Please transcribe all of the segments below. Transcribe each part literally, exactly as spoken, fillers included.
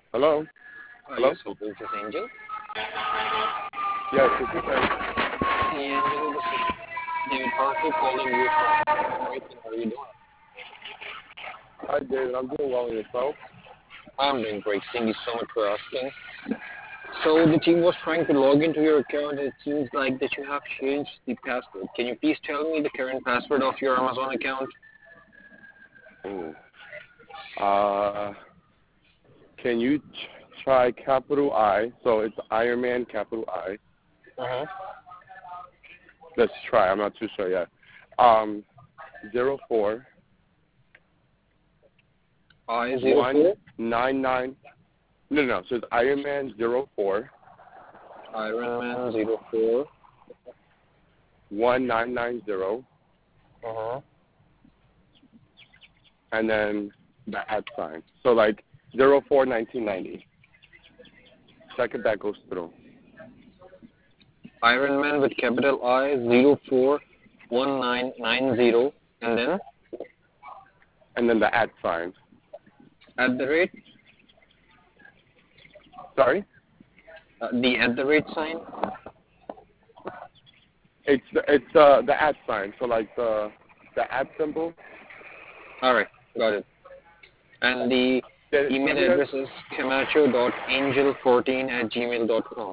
Hello? Uh, Hello? yes, so this is Angel. Yes, this is him. Hey, Angel, this is David Parker calling you from Brighton. How are you doing? Hi, David. I'm doing well, and yourself? I'm doing great. Thank you so much for asking. So the team was trying to log into your account. It seems like that you have changed the password. Can you please tell me the current password of your Amazon account? Ooh. Uh, can you ch- try capital I? So it's Iron Man, capital I. Uh-huh. Let's try. I'm not too sure yet. Um, zero four I zero one four nine nine. No, no. no. So it's Iron Man zero four Iron Man zero four. one nine nine zero, Uh-huh. and then the at sign. So like zero four nineteen ninety. Check if that goes through. Iron Man with capital I zero four one nine nine zero and then And then the at sign. at the rate Sorry? uh, the at the rate sign. It's the, it's uh, the at sign. So like the the at symbol. All right, got it. And the Did, email did you guys? address is camacho dot angel fourteen at gmail dot com.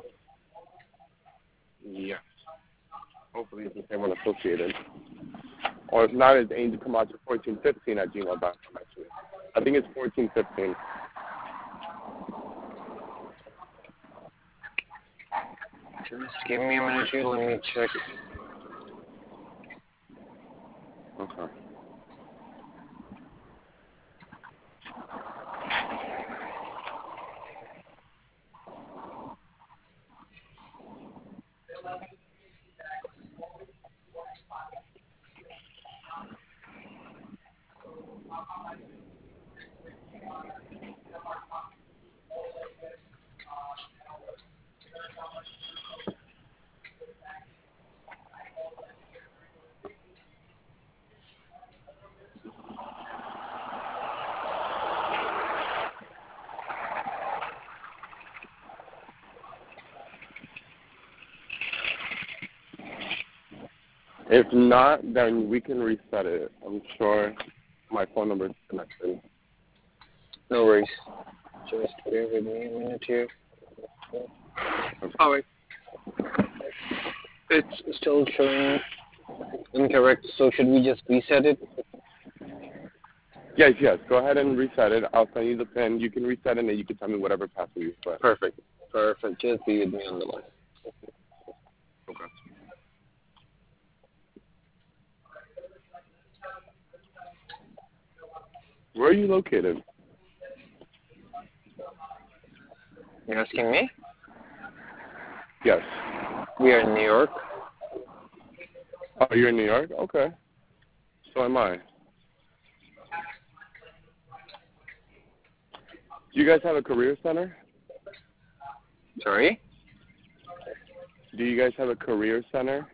Yeah. Hopefully it's the same one associated. Or if not, it's Angel Camacho fourteen fifteen at gmail dot com actually. I think it's fourteen fifteen. Just give me a minute here. Let me check. Okay. If not, then we can reset it. I'm sure my phone number is connected. No worries. Just bear with me a minute here. All right. It's still showing incorrect. So should we just reset it? Yes, yes. Go ahead and reset it. I'll send you the pin. You can reset it and you can tell me whatever password you put. Perfect. Perfect. Just be with me on the line. Okay. Where are you located? You're asking me? Yes. We are in New York. Oh, you're in New York? Okay. So am I. Do you guys have a career center? Sorry? Do you guys have a career center?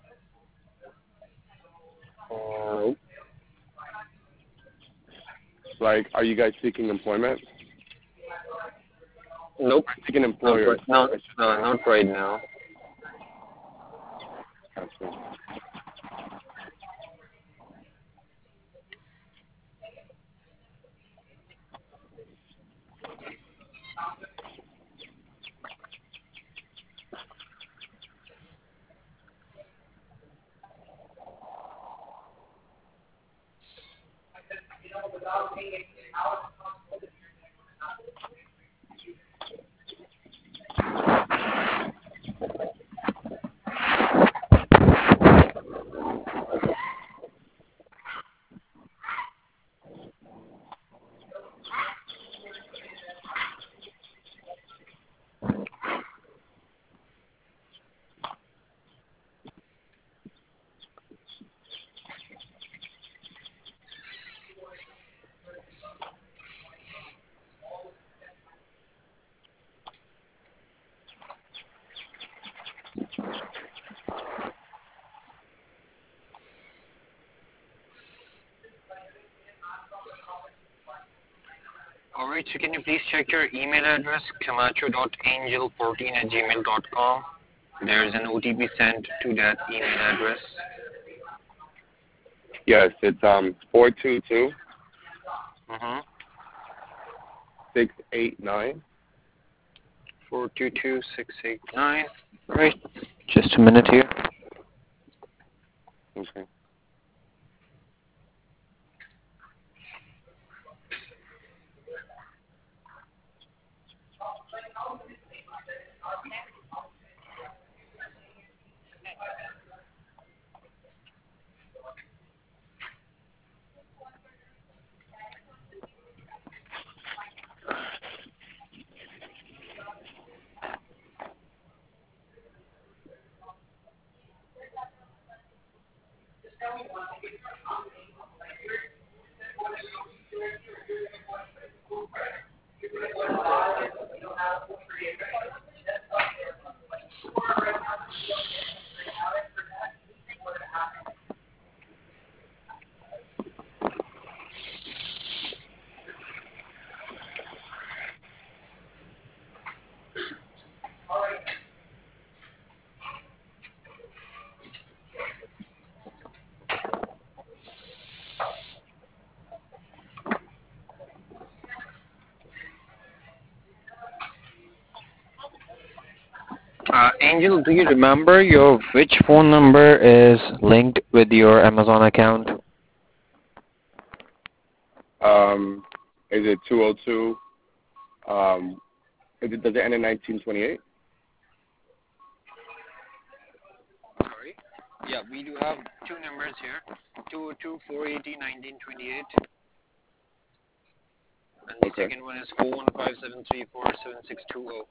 Uh, Like, are you guys seeking employment? nope. Seeking Not employers. right, no, I should no, say. not right now. Gotcha. Alright, so can you please check your email address, camacho dot angel fourteen at gmail dot com. There is an O T P sent to that email address. Yes, it's um four two two Mm-hmm. six eight nine. four two two six eight nine. Right. Just a minute here. Okay. Uh, Angel, do you remember your which phone number is linked with your Amazon account? Um, is it two oh two? Um, is it, does it end in nineteen twenty-eight? Sorry? Yeah, we do have two numbers here. two oh two, four eight zero, nineteen twenty-eight. And the Okay. second one is four one five, seven three four, seven six two zero.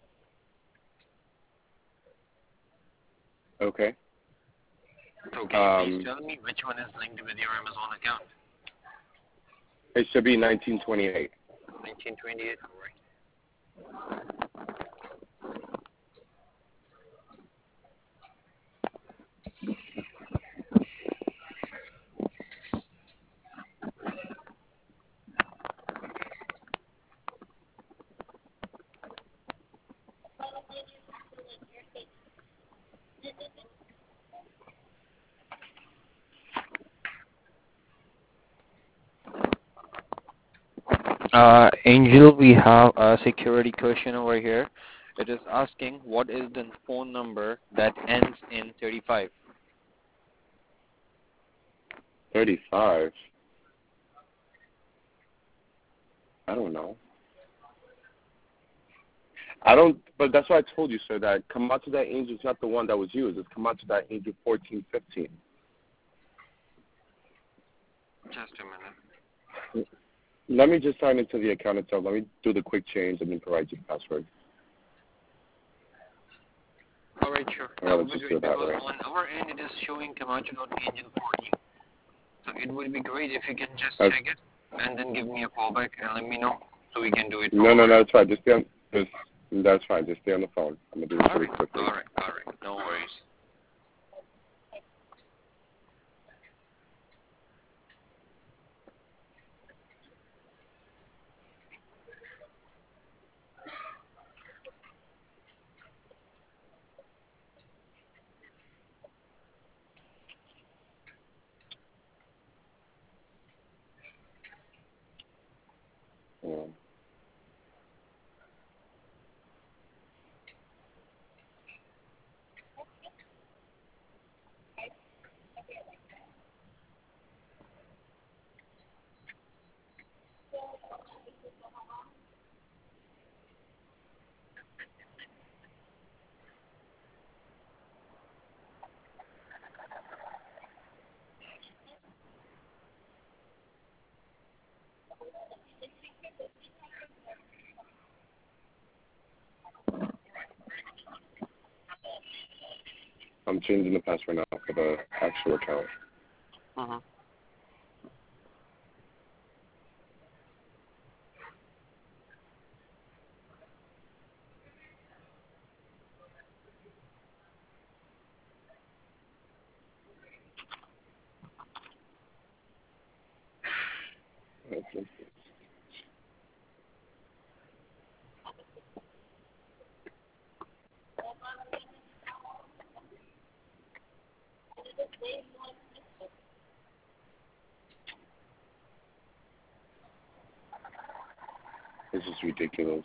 Okay. So can you Um, please tell me which one is linked with your Amazon account? it should be nineteen twenty-eight. nineteen twenty-eight, alright. Uh, Angel, we have a security question over here. It is asking what is the phone number that ends in thirty-five? thirty-five. I don't know. I don't, but that's why I told you, sir, that Camacho that Angel is not the one that was used. It's Camacho that Angel fourteen fifteen. Just a minute. Let me just sign into the account itself. Let me do the quick change and then provide you the password. Alright, sure. All That right, would be let's just great do it that because way. on our end it is showing Camacho dot angel fourteen. So it would be great if you can just That's, check it and then give me a call back and let me know so we can do it. no, no, no, that's fine. Just stay on, just, that's fine. Just stay on the phone. I'm going to do this really Alright, quickly. alright, alright. No worries. Yeah. I'm changing the password now for the actual account. Uh-huh. Okay. This is ridiculous.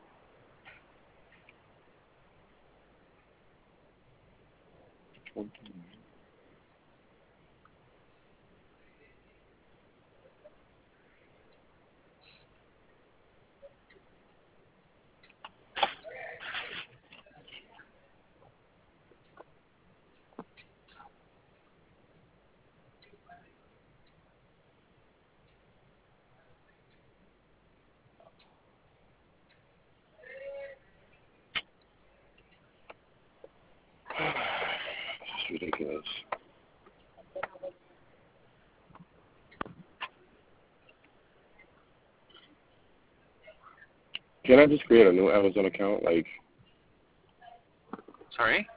This is ridiculous. Can I just create a new Amazon account? Like, Sorry?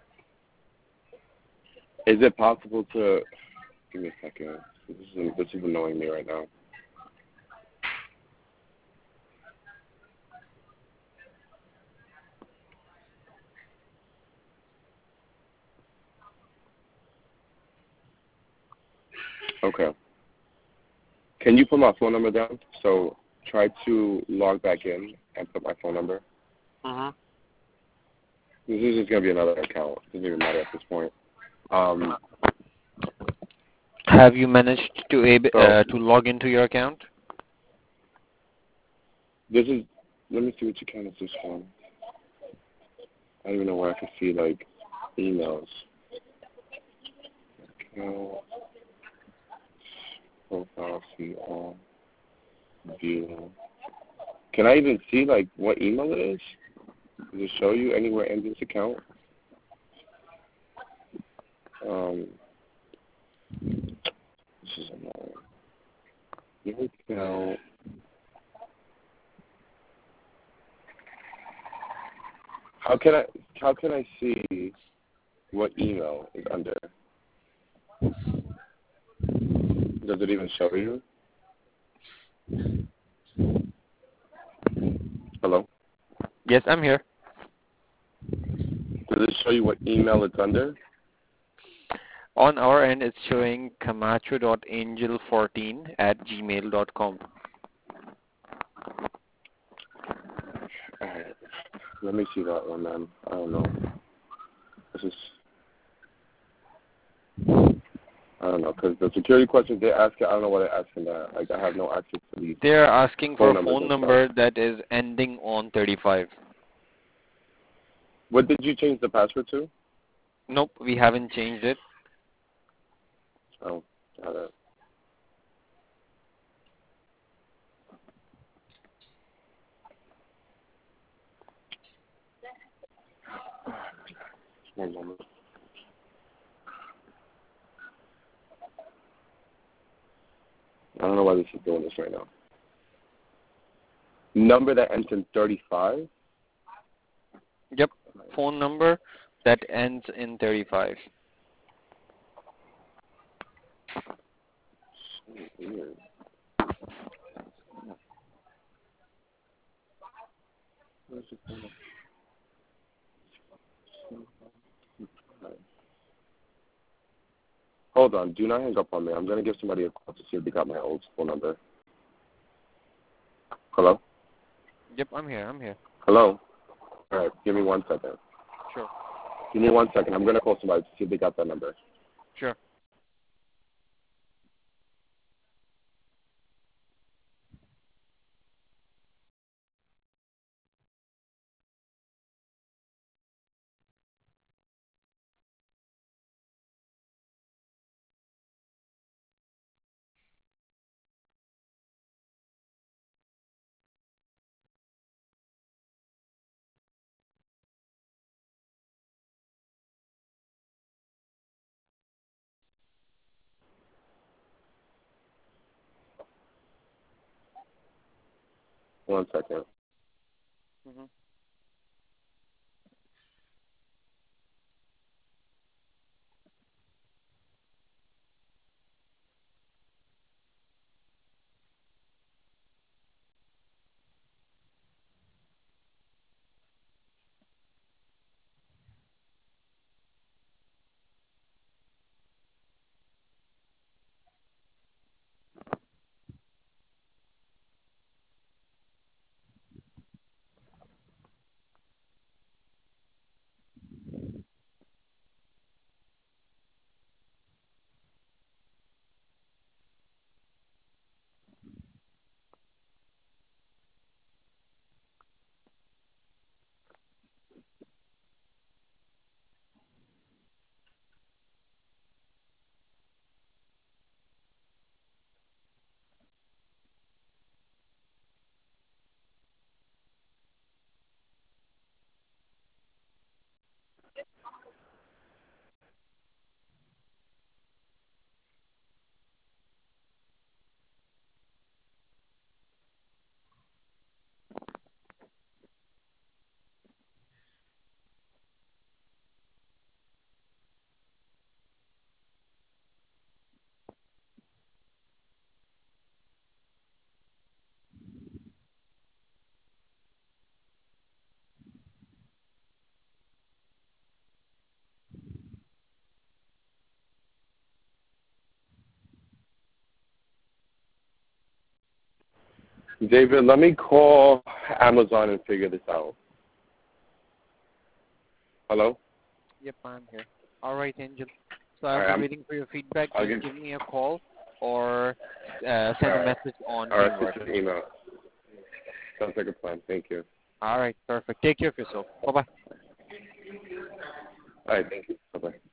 is it possible to? Give me a second. This is this is annoying me right now. Okay. Can you put my phone number down? So try to log back in and put my phone number. Mm-hmm. This is just gonna be another account. It doesn't even matter at this point. Um. Have you managed to ab- So uh, to log into your account? this is. Let me see which account is this one. I don't even know where I can see like emails. Account, profile, see all, view. Can I even see like what email it is? Does it show you anywhere in this account? Um, this is annoying. Your account. How can I? How can I see what email is under? Does it even show you? Hello? Yes, I'm here. Does it show you what email it's under? On our end, it's showing camacho dot angel fourteen at gmail dot com. Alright. Let me see that one then. I don't know. This is... I don't know, because the security questions they ask it, I don't know why they're asking that. Like, I have no access to these They're asking for phone a numbers phone and number stuff. that is ending on thirty-five. What did you change the password to? Nope, we haven't changed it. Oh, got it. One moment. I don't know why this is doing this right now. Number that ends in thirty-five? Yep, phone number that ends in thirty-five. So weird. Where's the phone number? Hold on. Do not hang up on me. I'm going to give somebody a call to see if they got my old phone number. Hello? Yep, I'm here, I'm here. Hello? All right. Give me one second. Sure. Give me one second. I'm going to call somebody to see if they got that number. Sure. One second. Mm-hmm. David, let me call Amazon and figure this out. Hello? Yep, I'm here. All right, Angel. So I'll All right, be I'm, waiting for your feedback. I'll Just get, give me a call or uh, send all a right. message on All right, Teamwork. just an email. Sounds like a plan. Thank you. All right, perfect. Take care of yourself. Bye-bye. All right, thank you. Bye-bye.